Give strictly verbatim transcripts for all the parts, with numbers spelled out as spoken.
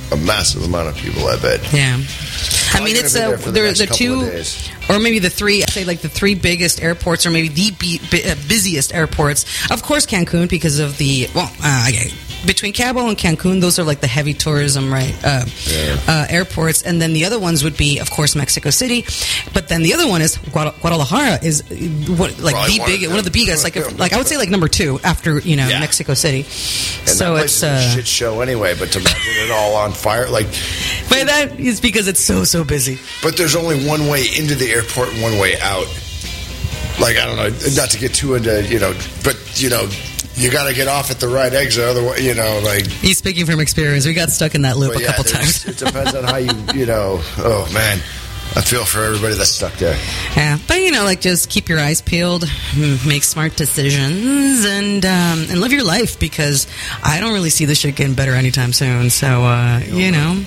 a massive amount of people, I bet. Yeah. I mean, Probably it's gonna be uh, there for the there next the couple two, of days. or maybe the three. I'd say like the three biggest airports, or maybe the be, bu- uh, busiest airports. Of course, Cancun because of the well, uh, okay. Between Cabo and Cancun, those are like the heavy tourism, right? Uh, Yeah. uh, airports, and then the other ones would be, of course, Mexico City. But then the other one is Guada- Guadalajara is uh, what like Probably the one of big them. one of the biggest. Like if, like I would say like number two after you know Yeah. Mexico City. And so that it's place is a uh, shit show anyway, but to imagine it all on fire, like, but that is because it's so so busy. but there's only one way into the airport and one way out. Like, I don't know, not to get too into, you know, but, you know, you got to get off at the right exit, otherwise, you know, like. He's speaking from experience. We got stuck in that loop but a yeah, couple there's- times. It depends on how you, you know, oh, man. I feel for everybody that's stuck there. Yeah, but you know, like just keep your eyes peeled, mm, make smart decisions, and um, and live your life because I don't really see this shit getting better anytime soon. So uh, you know,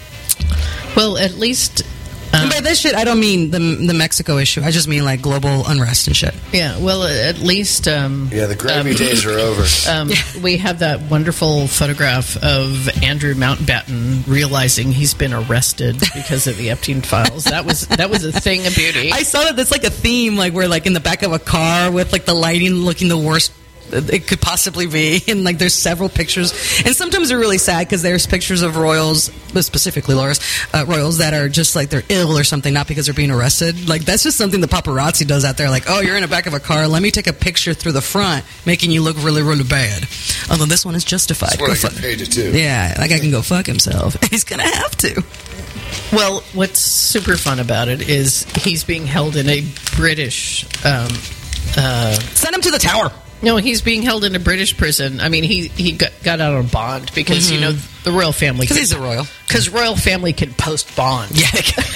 Well, at least... Um, and by this shit, I don't mean the the Mexico issue. I just mean like global unrest and shit. yeah, well, at least... Um, Yeah, the gravy um, days are over. Um, we have that wonderful photograph of Andrew Mountbatten realizing he's been arrested because of the Epstein files. That was that was a thing of beauty. I saw that that's like a theme, like we're like in the back of a car with like the lighting looking the worst it could possibly be, and like there's several pictures, and sometimes they're really sad because there's pictures of royals, specifically Laura's uh, royals, that are just like they're ill or something, not because they're being arrested. Like that's just something the paparazzi does out there. Like, oh, you're in the back of a car, let me take a picture through the front, making you look really, really bad. Although this one is justified. That's what Go I get fuck- paid to do. Yeah, like I can go fuck himself. He's gonna have to. Well, what's super fun about it is he's being held in a British. Um, uh, Send him to the tower. no, he's being held in a British prison. I mean, he he got, got out on bond because you know the royal family. Because he's a royal. Because royal family can post bond. Yeah.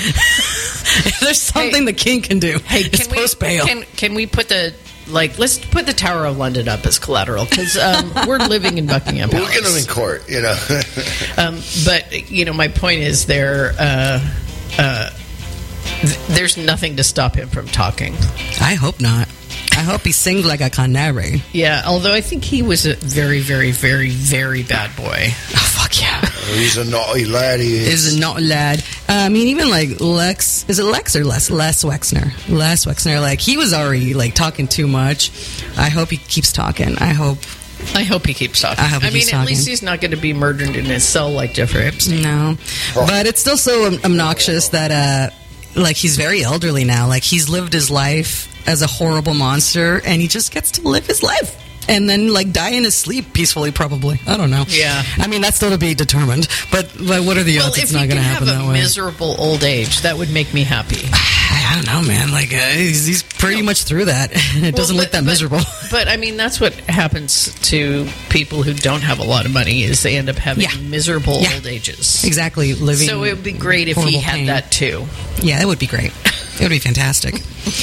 If there's something Hey. the king can do, Hey, it's can we post bail. can can we put the like let's put the Tower of London up as collateral because um, we're living in Buckingham We'll Palace. get them in court, you know. Um, but you know, my point is there. Uh, uh, th- there's nothing to stop him from talking. I hope not. I hope he sings like a canary. Yeah, although I think he was a very, very, very, very bad boy. Oh, fuck yeah. He's a naughty lad. He is. Is not lad. Uh, I mean, even like Lex, is it Lex or Les? Les Wexner. Les Wexner, like, he was already, like, talking too much. I hope he keeps talking. I hope. I hope he keeps talking. I hope he mean, keeps at talking. least he's not going to be murdered in his cell like Jeffrey Epstein. No. But it's still so ob- obnoxious that, uh, like, he's very elderly now. Like, he's lived his life as a horrible monster, and he just gets to live his life. And then, like, die in his sleep peacefully, probably. I don't know. Yeah. I mean, that's still to be determined. But, but what are the Well, odds if it's you not can going to have happen a that way? miserable old age, that would make me happy. I don't know, man. Like, uh, he's, he's pretty much through that. It doesn't Well, look but- that but- miserable. But I mean, that's what happens to people who don't have a lot of money is they end up having Yeah. miserable Yeah. old ages. Exactly. Living. So it would be great if he horrible had pain. that too. Yeah, it would be great. It would be fantastic.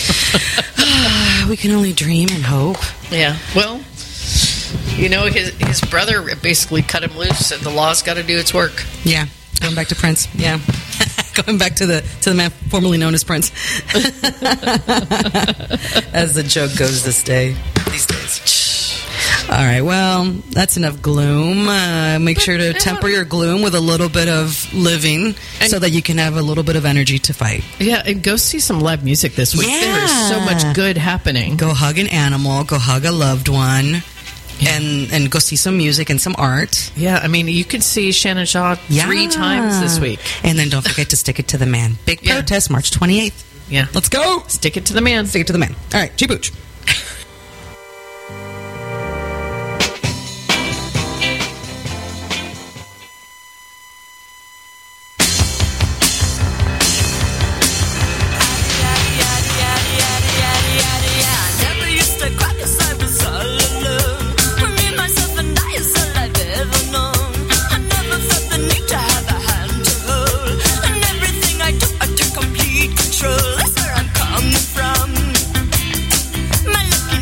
We can only dream and hope. Yeah. Well, you know, his his brother basically cut him loose, and the law's got to do its work. Yeah. Going back to Prince. Yeah. Going back to the to the man formerly known as Prince. As the joke goes this day. These days. All right, well, that's enough gloom. Uh, make sure to temper your gloom with a little bit of living so that you can have a little bit of energy to fight. Yeah, and go see some live music this week. There is so Yeah. much good happening. Go hug an animal, go hug a loved one, and, and go see some music and some art. Yeah, I mean, you could see Shannon Shaw three Yeah. times this week. And then don't forget to stick it to the man. Big Yeah. protest, March twenty-eighth. Yeah. Let's go. Stick it to the man. Stick it to the man. All right, G-Booch. Control. That's where I'm coming from. My lucky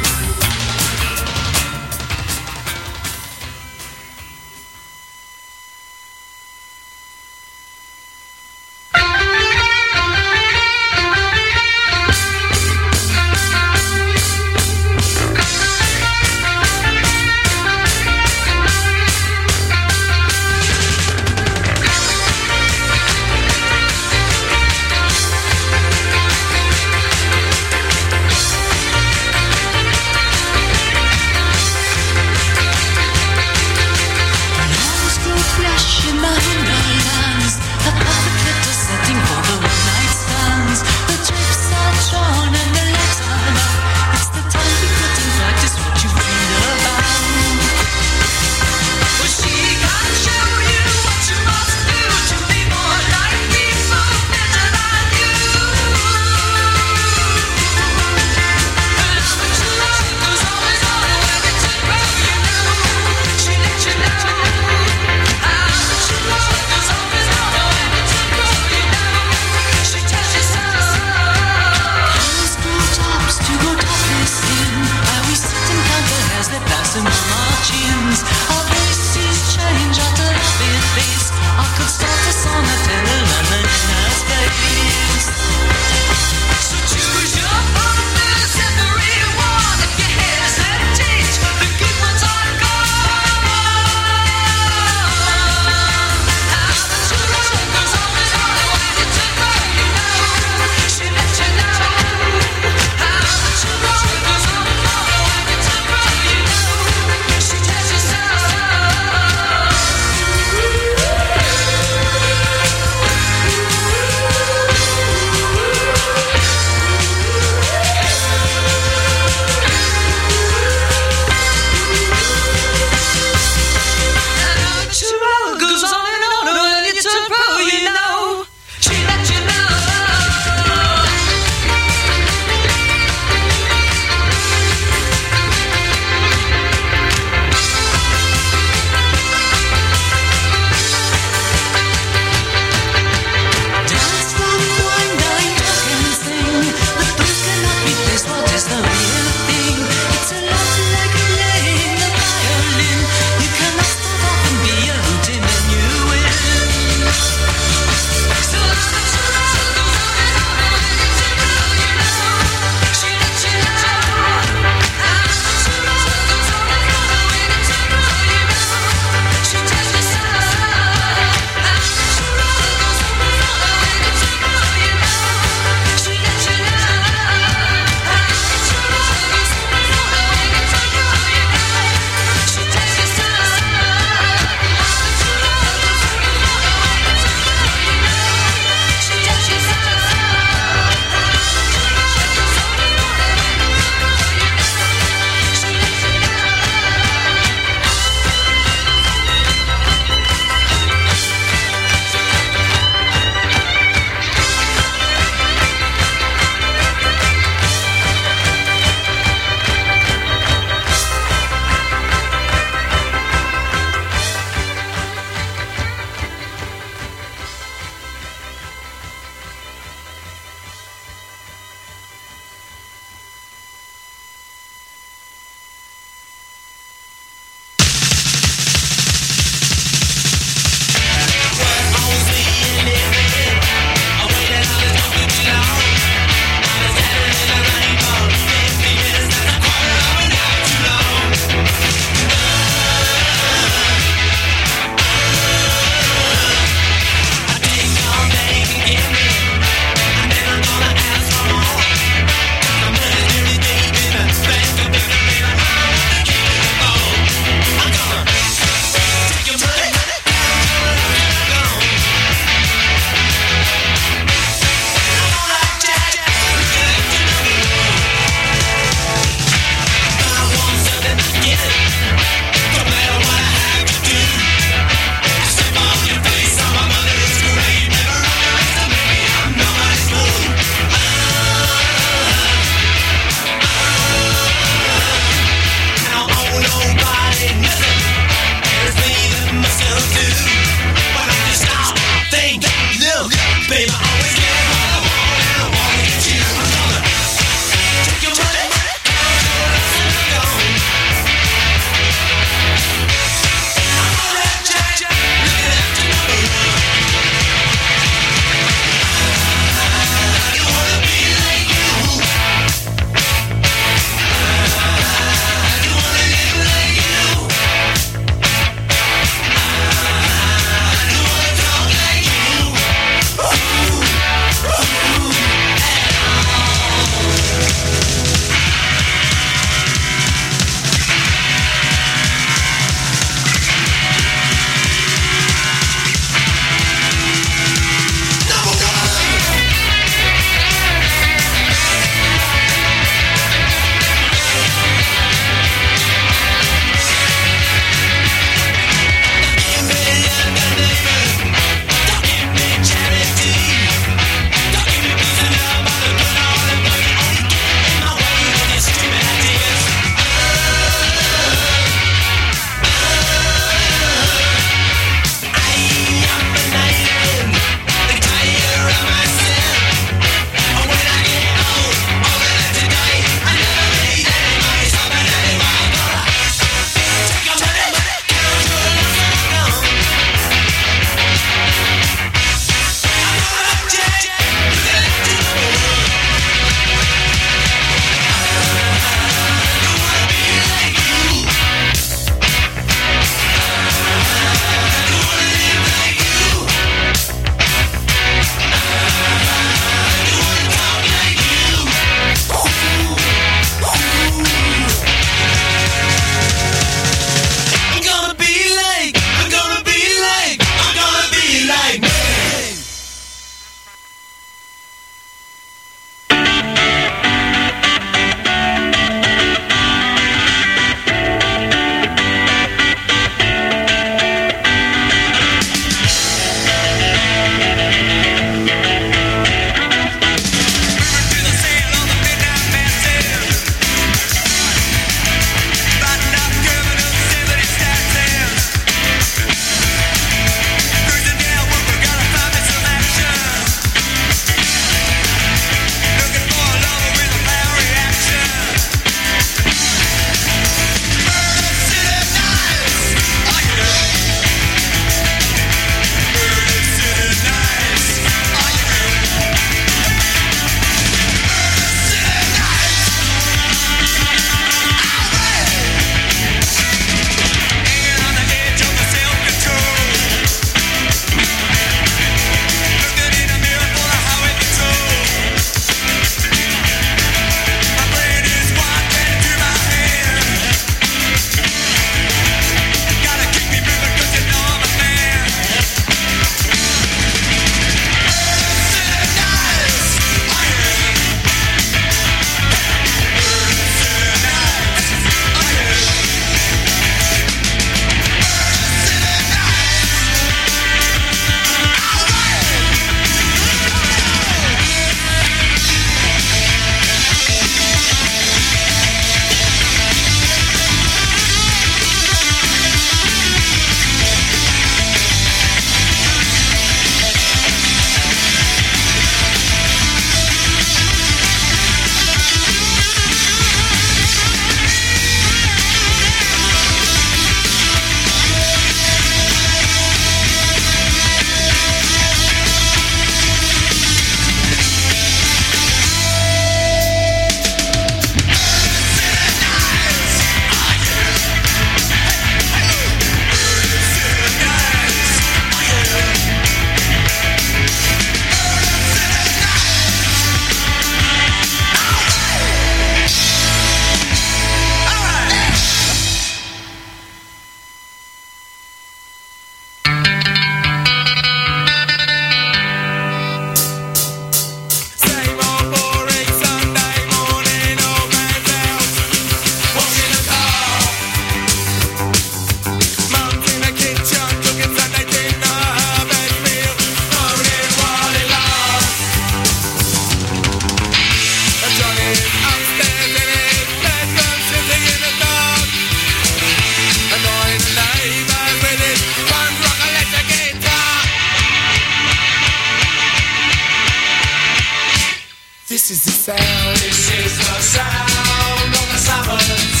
This is the sound. This is the sound of the Sabbath.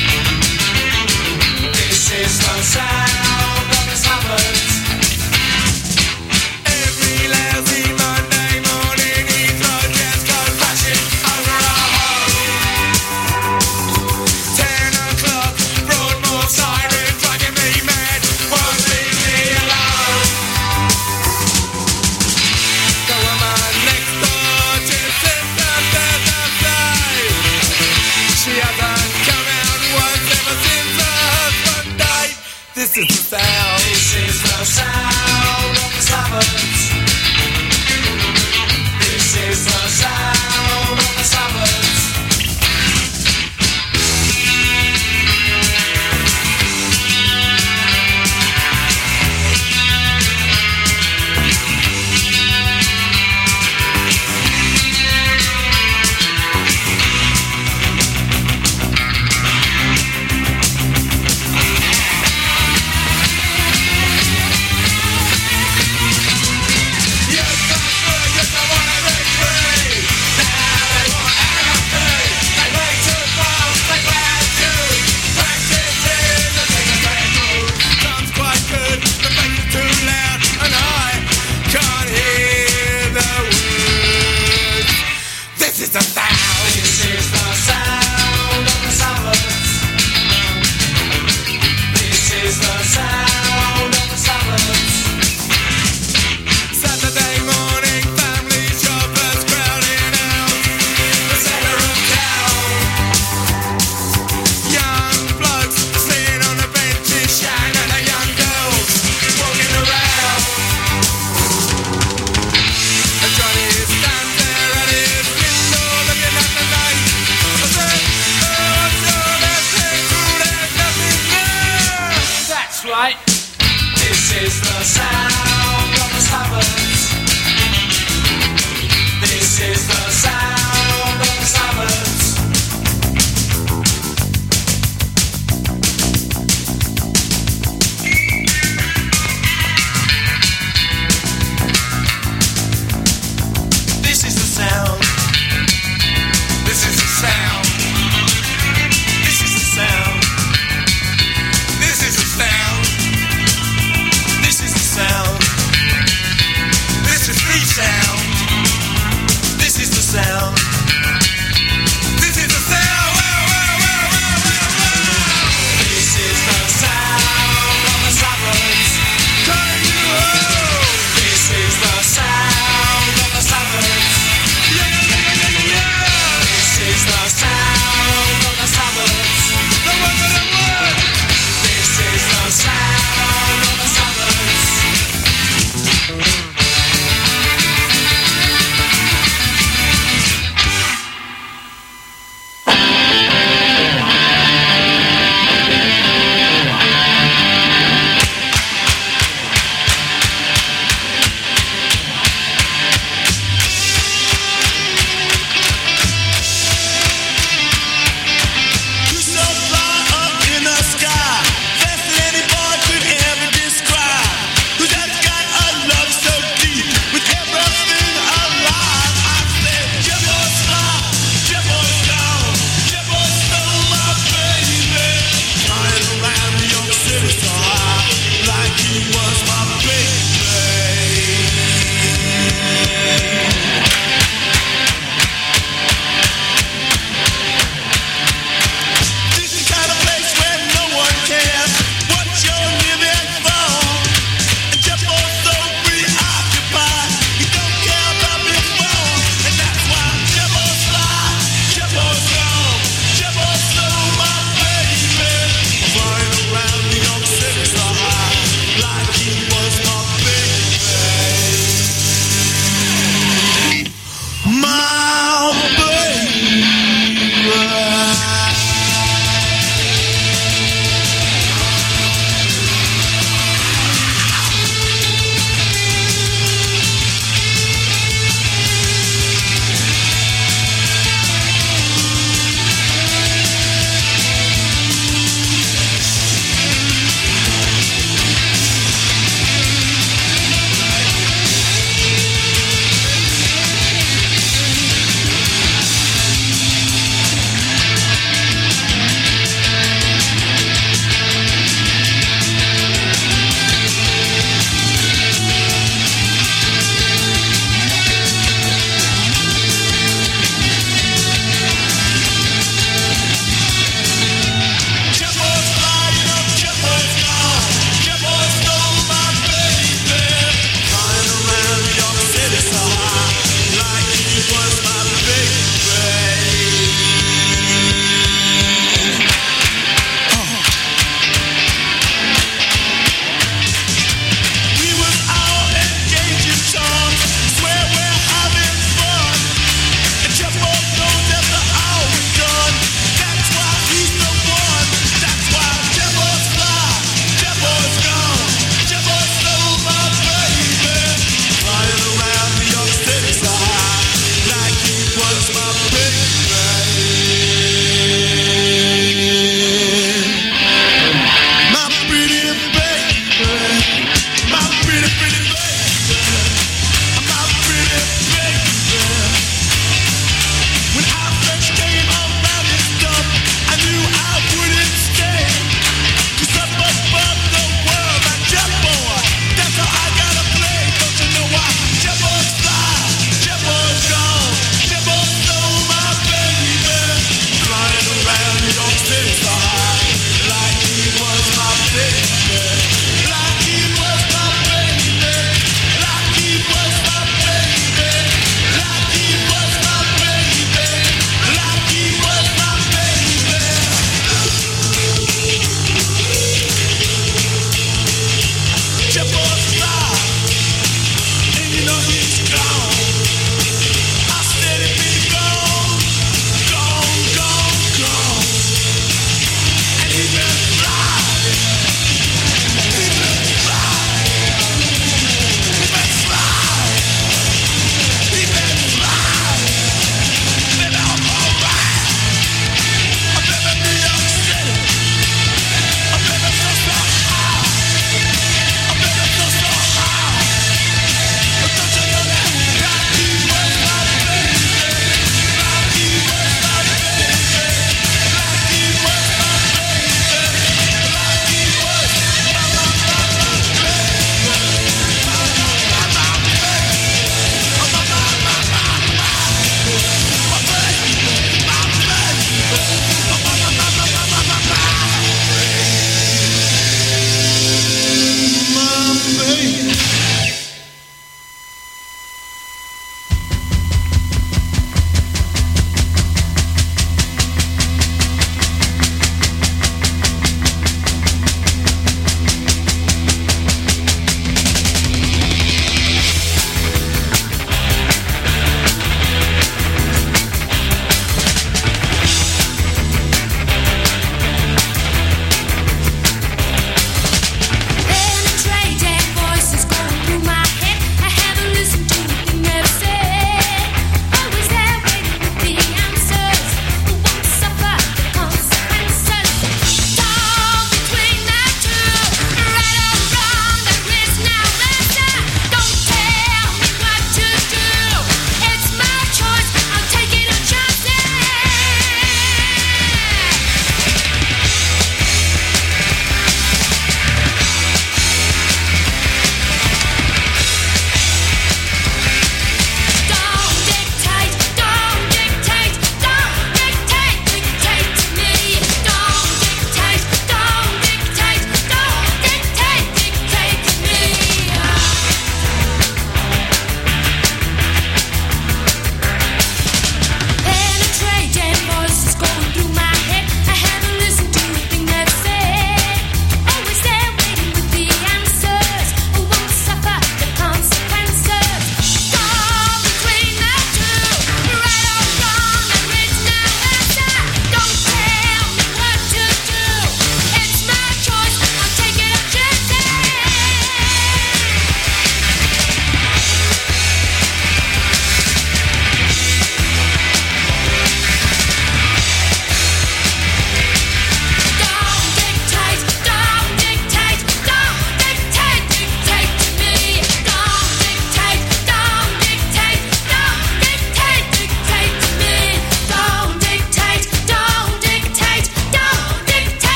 This is the sound of the Sabbath. Every lousy Monday morning, Heathrow jets go crashing over our home. Ten o'clock, Broadmoor siren driving me mad. Won't leave me alone. The woman next door just said that there's day. She hasn't come out once ever since her husband died. This is the sound. This is the sound of the Sabbath. This is the sound of the Sabbath.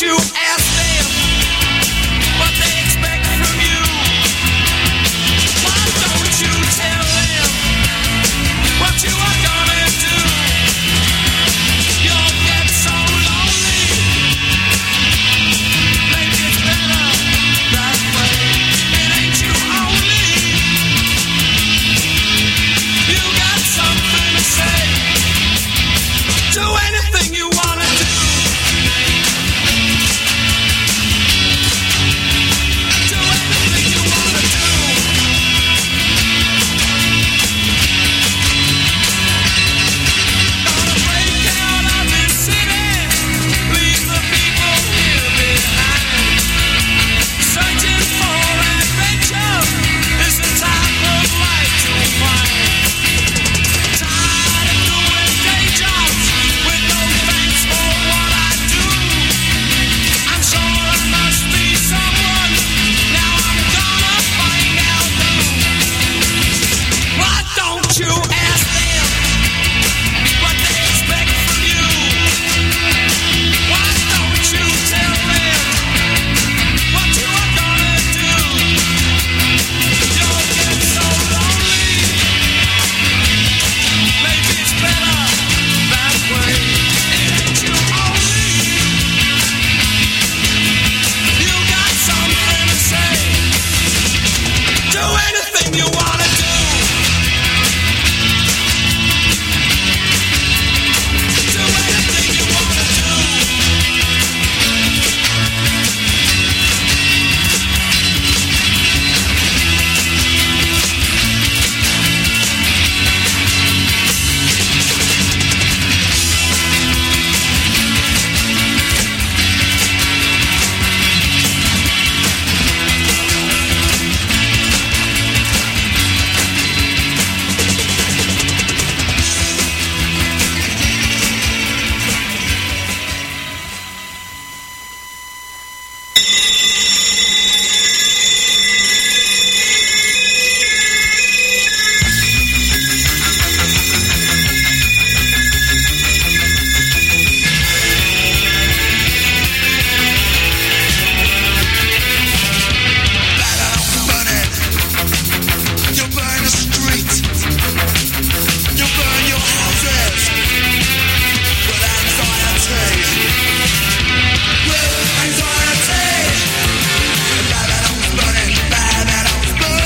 you ask them what they expect from you? Why don't you tell them what you are gonna do? You'll get so lonely. Maybe it's better that way. It ain't you only. You got something to say. Do anything you wanna do. Do anything you wanna do. Gonna break out of this city, leave the people here behind. Searching for adventure is the type of life you'll find. Tired of doing day jobs with no thanks for what I do. I'm sure there must be someone. Now I'm gonna find out who. Why don't you ask them what they expect from you? Why don't you tell them what you are gonna do? You'll get so lonely. Maybe it's better that way. It ain't you only. You got something to say. Do anything you wanna do. Do anything you wanna do. You burn the street. You burn your houses with anxiety. With anxiety. Babylon's burning, Babylon's burning.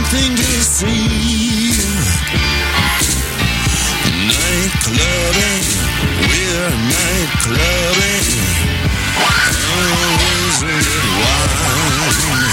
something to see. Night clubbing, we're night clubbing. Always with wine.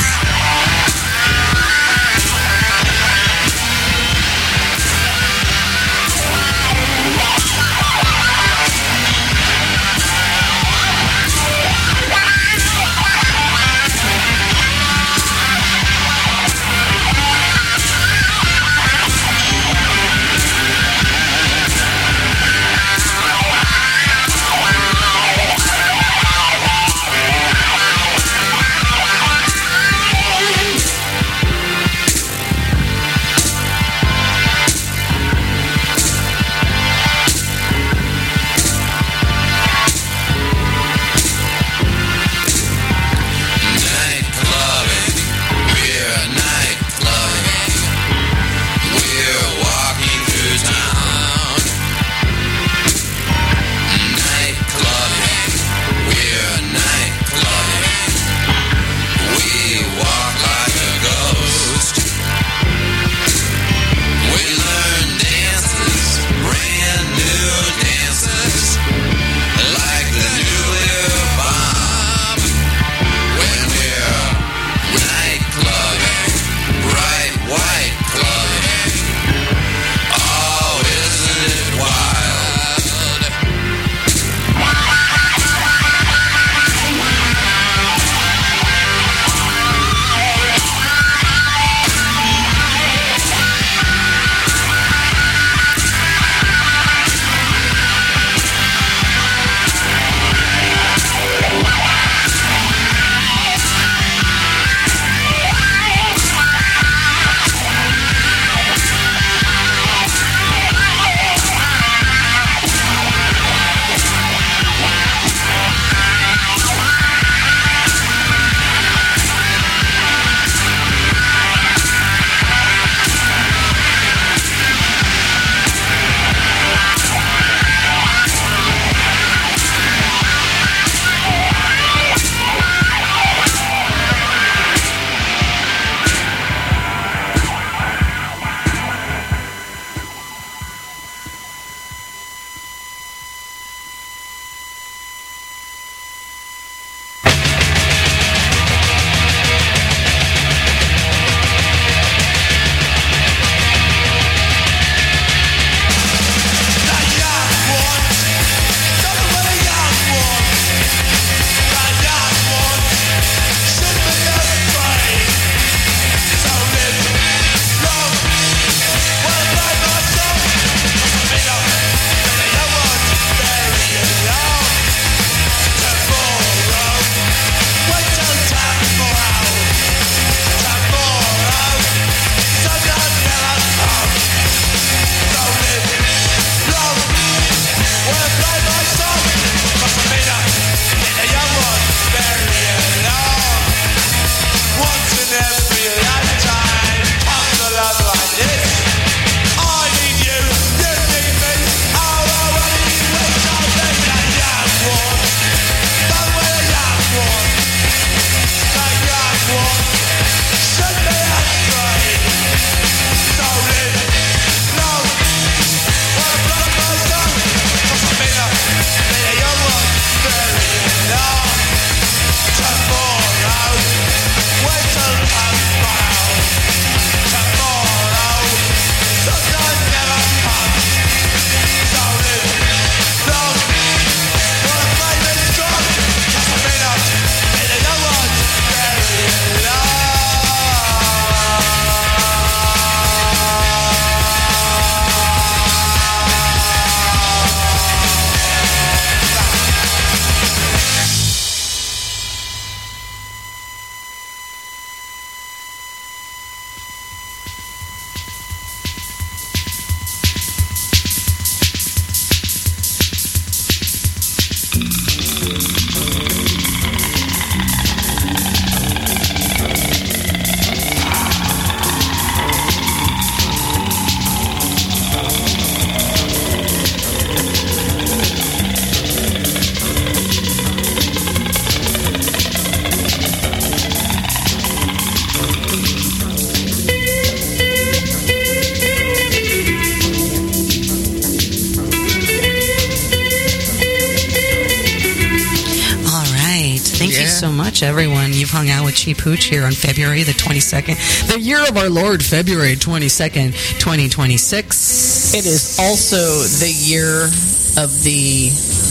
you so much, everyone. You've hung out with Cheap Hooch here on February the twenty-second, the year of our Lord, February twenty-second, twenty twenty-six. It is also the year of the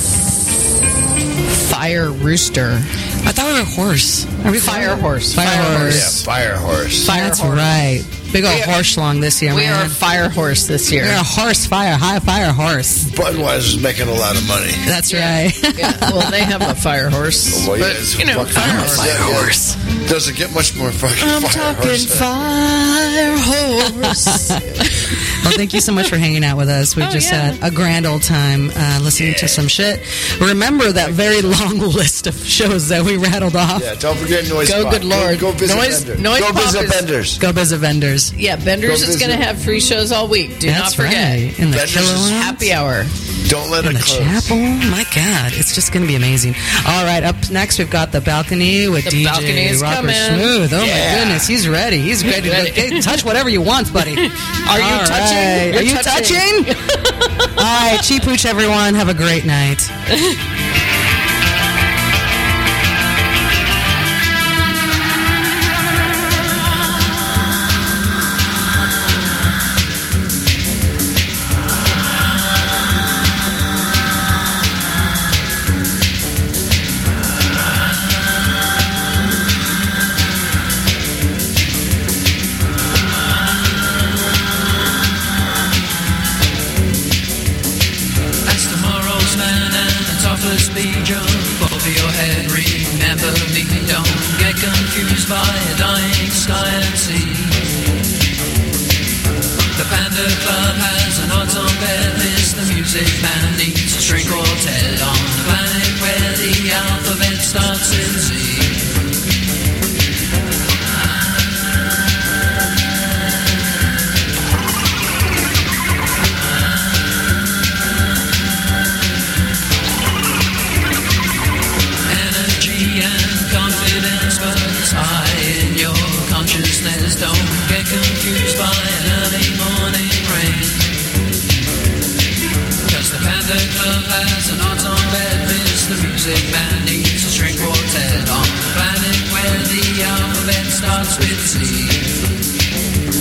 fire rooster. I thought we were a horse. Are we Fire horse. Fire, Fire horse. Yeah, fire horse. Fire That's horse. right. Big old We are- horse schlong this year, We man. are a fire horse this year. We're a horse fire, high fire horse. Budweiser's making a lot of money. That's right. Yeah, well, they have a fire horse. Well, yeah, but, it's you know, fucking fire horse. horse. Yeah, yeah. horse. Doesn't get much more fucking I'm fire talking horse. fire horse. Well, thank you so much for hanging out with us. We've Oh, just yeah. had a grand old time uh, listening to some shit. Remember that very long list of shows that we rattled off. Yeah, don't forget Noise Go, Pop. good Lord. Go, go visit Noise- Bender. Noise Go Pop visit is- Benders. Go visit vendors. Yeah, Benders Go is going to visit. have free shows all week. Do That's not forget. right. In the Vendors Killer is Lounge. Happy hour. Don't let In it the close. chapel. My God, it's just going to be amazing. All right, up next we've got the balcony with The D J balcony is Rocker coming. Smooth. Oh Yeah. my goodness, he's ready. He's ready to ready. get- touch whatever you want, buddy. Are you touching? Are You're you touching. touching? All right, Cheap Hooch, everyone. Have a great night. As tomorrow's man and the toughest be jump over your head. Remember me, don't get confused by a dying sky and sea. The Panda Club has an odds on bed list. The music man needs a string quartet on the planet where the alphabet starts with Z. Energy and confidence, but it's high in your consciousness. Don't get confused by an early morning rain. Cause the Panda Club has an odds on bed list. The music man needs a string quartet on the planet where the alphabet starts with Z.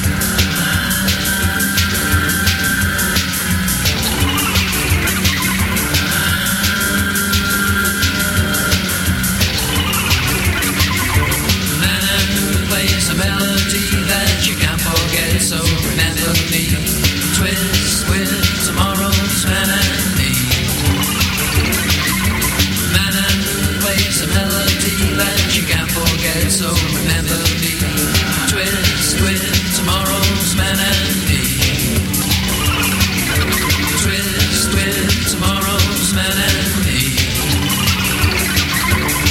Man who plays a melody that you can't forget, so remember me. Twist with tomorrow's man and me. Man who plays a melody that you can't forget, so remember me.